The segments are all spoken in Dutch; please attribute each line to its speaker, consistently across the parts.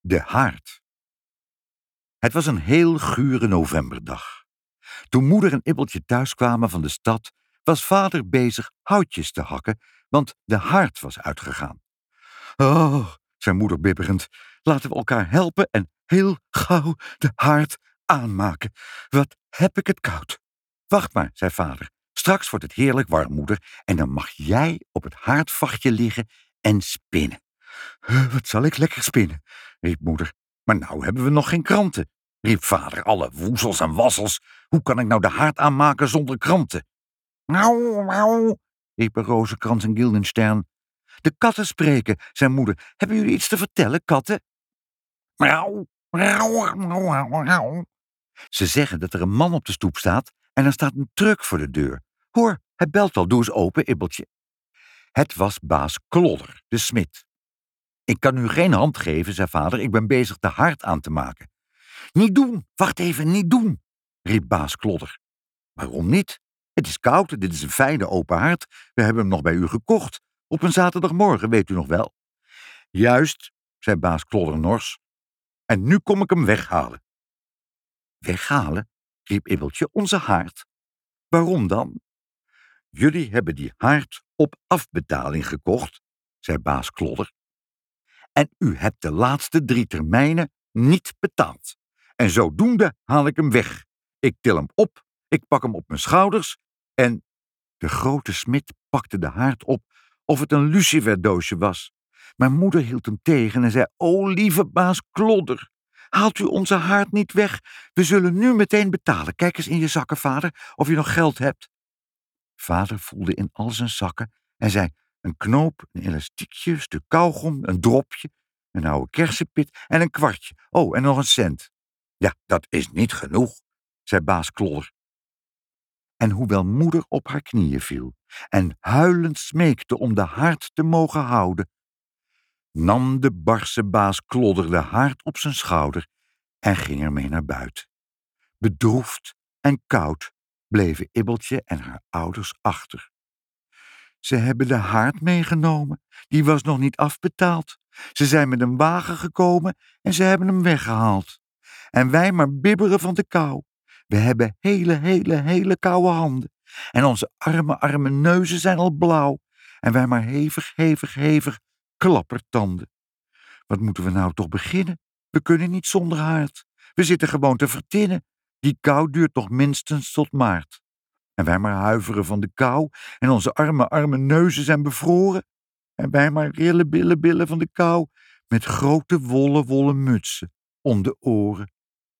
Speaker 1: De haard. Het was een heel gure novemberdag. Toen moeder en Ibbeltje thuiskwamen van de stad, was vader bezig houtjes te hakken, want de haard was uitgegaan. Oh, zei moeder bibberend, laten we elkaar helpen en heel gauw de haard aanmaken. Wat heb ik het koud. Wacht maar, zei vader, straks wordt het heerlijk warm, moeder, en dan mag jij op het haardvachtje liggen en spinnen. Wat zal ik lekker spinnen, riep moeder. Maar nou hebben we nog geen kranten, riep vader. Alle woezels en wassels, hoe kan ik nou de haard aanmaken zonder kranten? Miauw, miauw, riepen Rozenkrans en Guildenstern. De katten spreken, zei moeder. Hebben jullie iets te vertellen, katten? Miauw, miauw, miauw, miauw. Ze zeggen dat er een man op de stoep staat en er staat een truck voor de deur. Hoor, hij belt al, doe eens open, Ibbeltje. Het was baas Klodder, de smid. Ik kan u geen hand geven, zei vader, ik ben bezig de haard aan te maken. Niet doen, wacht even, niet doen, riep baas Klodder. Waarom niet? Het is koud, dit is een fijne open haard. We hebben hem nog bij u gekocht, op een zaterdagmorgen, weet u nog wel. Juist, zei baas Klodder nors. En nu kom ik hem weghalen. Weghalen, riep Ibbeltje, onze haard. Waarom dan? Jullie hebben die haard op afbetaling gekocht, zei baas Klodder. En u hebt de laatste 3 termijnen niet betaald. En zodoende haal ik hem weg. Ik til hem op, ik pak hem op mijn schouders en... De grote smid pakte de haard op of het een luciferdoosje was. Maar moeder hield hem tegen en zei, o lieve baas Klodder, haalt u onze haard niet weg. We zullen nu meteen betalen. Kijk eens in je zakken, vader, of je nog geld hebt. Vader voelde in al zijn zakken en zei, een knoop, een elastiekje, een stuk kauwgom, een dropje, een oude kersenpit en een kwartje. Oh, en nog een cent. Ja, dat is niet genoeg, zei baas Klodder. En hoewel moeder op haar knieën viel en huilend smeekte om de haard te mogen houden, nam de barse baas Klodder de haard op zijn schouder en ging ermee naar buiten. Bedroefd en koud bleven Ibbeltje en haar ouders achter. Ze hebben de haard meegenomen, die was nog niet afbetaald. Ze zijn met een wagen gekomen en ze hebben hem weggehaald. En wij maar bibberen van de kou. We hebben hele koude handen. En onze arme neuzen zijn al blauw. En wij maar hevig klappertanden. Wat moeten we nou toch beginnen? We kunnen niet zonder haard. We zitten gewoon te vertinnen. Die kou duurt nog minstens tot maart. En wij maar huiveren van de kou en onze arme neuzen zijn bevroren. En wij maar rillen billen van de kou met grote wollen mutsen om de oren.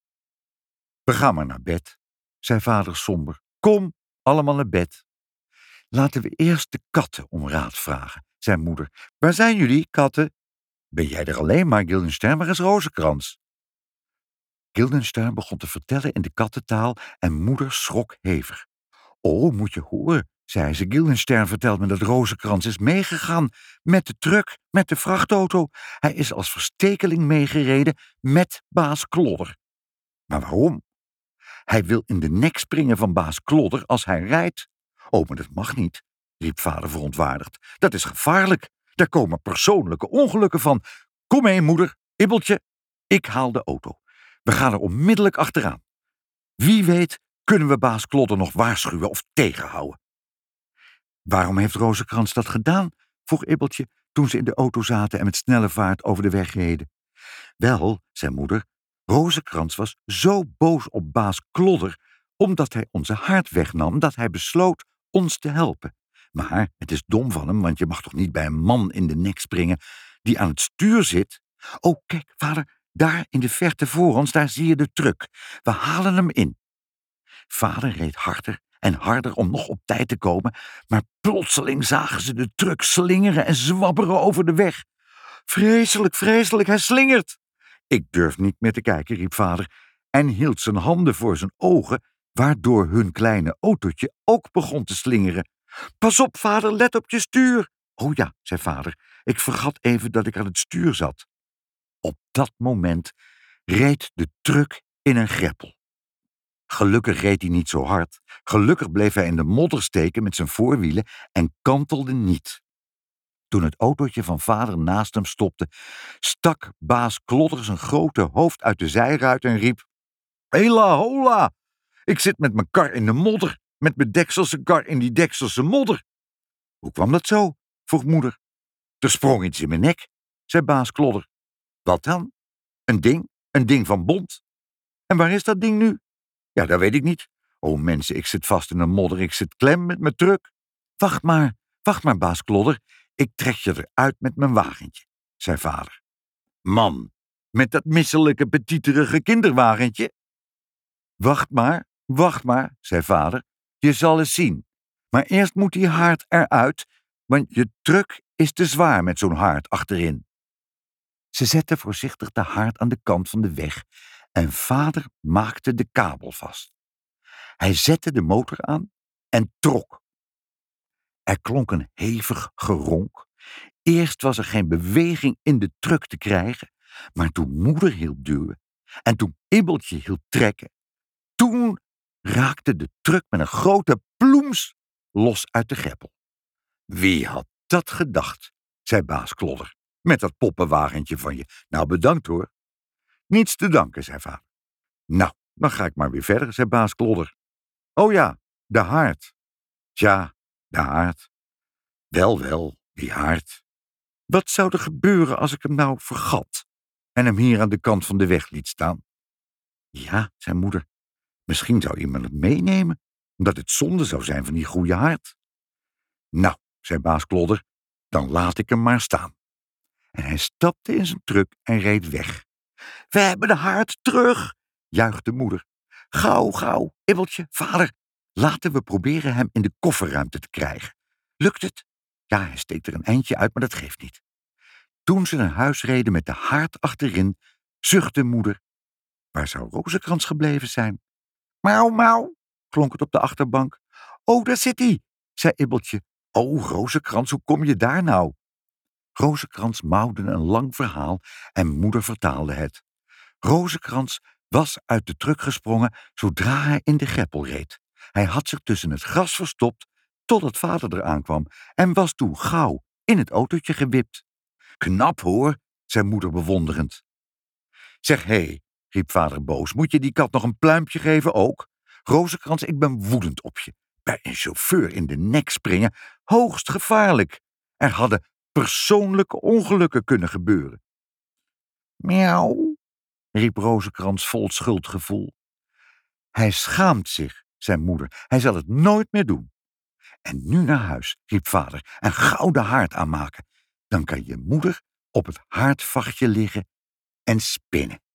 Speaker 1: We gaan maar naar bed, zei vader somber. Kom, allemaal naar bed. Laten we eerst de katten om raad vragen, zei moeder. Waar zijn jullie, katten? Ben jij er alleen maar, Guildenstern? Waar is Rozenkrans? Guildenstern begon te vertellen in de kattentaal en moeder schrok hevig. Oh, moet je horen, zei ze. Guildenstern vertelt me dat Rozenkrans is meegegaan met de truck, met de vrachtauto. Hij is als verstekeling meegereden met baas Klodder. Maar waarom? Hij wil in de nek springen van baas Klodder als hij rijdt. Oh, maar dat mag niet, riep vader verontwaardigd. Dat is gevaarlijk. Daar komen persoonlijke ongelukken van. Kom mee, moeder, Ibbeltje. Ik haal de auto. We gaan er onmiddellijk achteraan. Wie weet kunnen we baas Klodder nog waarschuwen of tegenhouden. Waarom heeft Rozenkrans dat gedaan? Vroeg Ibbeltje toen ze in de auto zaten en met snelle vaart over de weg reden. Wel, zei moeder, Rozenkrans was zo boos op baas Klodder omdat hij onze haard wegnam dat hij besloot ons te helpen. Maar het is dom van hem, want je mag toch niet bij een man in de nek springen die aan het stuur zit? Oh, kijk, vader, daar in de verte voor ons, daar zie je de truck. We halen hem in. Vader reed harder en harder om nog op tijd te komen, maar plotseling zagen ze de truck slingeren en zwabberen over de weg. Vreselijk, hij slingert. Ik durf niet meer te kijken, riep vader en hield zijn handen voor zijn ogen, waardoor hun kleine autootje ook begon te slingeren. Pas op, vader, let op je stuur. Oh ja, zei vader, ik vergat even dat ik aan het stuur zat. Op dat moment reed de truck in een greppel. Gelukkig reed hij niet zo hard. Gelukkig bleef hij in de modder steken met zijn voorwielen en kantelde niet. Toen het autootje van vader naast hem stopte, stak baas Klodder zijn grote hoofd uit de zijruit en riep: Hela hola! Ik zit met mijn kar in de modder, met mijn dekselse kar in die dekselse modder. Hoe kwam dat zo? Vroeg moeder. Er sprong iets in mijn nek, zei baas Klodder. Wat dan? Een ding van bont. En waar is dat ding nu? Ja, dat weet ik niet. O mensen, ik zit vast in de modder, ik zit klem met mijn truck. Wacht maar, baas Klodder, ik trek je eruit met mijn wagentje, zei vader. Man, met dat misselijke petieterige kinderwagentje? Wacht maar, zei vader, je zal eens zien. Maar eerst moet die haard eruit, want je truck is te zwaar met zo'n haard achterin. Ze zette voorzichtig de haard aan de kant van de weg en vader maakte de kabel vast. Hij zette de motor aan en trok. Er klonk een hevig geronk. Eerst was er geen beweging in de truck te krijgen, maar toen moeder hield duwen en toen Ibbeltje hield trekken, toen raakte de truck met een grote ploems los uit de greppel. Wie had dat gedacht, zei baas Klodder, met dat poppenwagentje van je. Nou, bedankt hoor. Niets te danken, zei vader. Nou, dan ga ik maar weer verder, zei baas Klodder. Oh ja, de haard. Tja, de haard. Wel, die haard. Wat zou er gebeuren als ik hem nou vergat en hem hier aan de kant van de weg liet staan? Ja, zei moeder, misschien zou iemand het meenemen, omdat het zonde zou zijn van die goede haard. Nou, zei baas Klodder, dan laat ik hem maar staan. En hij stapte in zijn truck en reed weg. We hebben de haard terug, juichte moeder. Gauw, Ibbeltje, vader, laten we proberen hem in de kofferruimte te krijgen. Lukt het? Ja, hij steekt er een eindje uit, maar dat geeft niet. Toen ze naar huis reden met de haard achterin, zuchtte moeder. Waar zou Rozenkrans gebleven zijn? Mauw, klonk het op de achterbank. Oh, daar zit hij, zei Ibbeltje. Oh, Rozenkrans, hoe kom je daar nou? Rozenkrans mauwde een lang verhaal en moeder vertaalde het. Rozenkrans was uit de truck gesprongen zodra hij in de greppel reed. Hij had zich tussen het gras verstopt totdat vader eraan kwam en was toen gauw in het autootje gewipt. Knap hoor, zei moeder bewonderend. Zeg, hé, riep vader boos, moet je die kat nog een pluimpje geven ook? Rozenkrans, ik ben woedend op je. Bij een chauffeur in de nek springen, hoogst gevaarlijk. Er hadden persoonlijke ongelukken kunnen gebeuren. Miauw, riep Rozenkrans vol schuldgevoel. Hij schaamt zich, zei moeder, hij zal het nooit meer doen. En nu naar huis, riep vader, en gauw de haard aanmaken. Dan kan je moeder op het haardvachtje liggen en spinnen.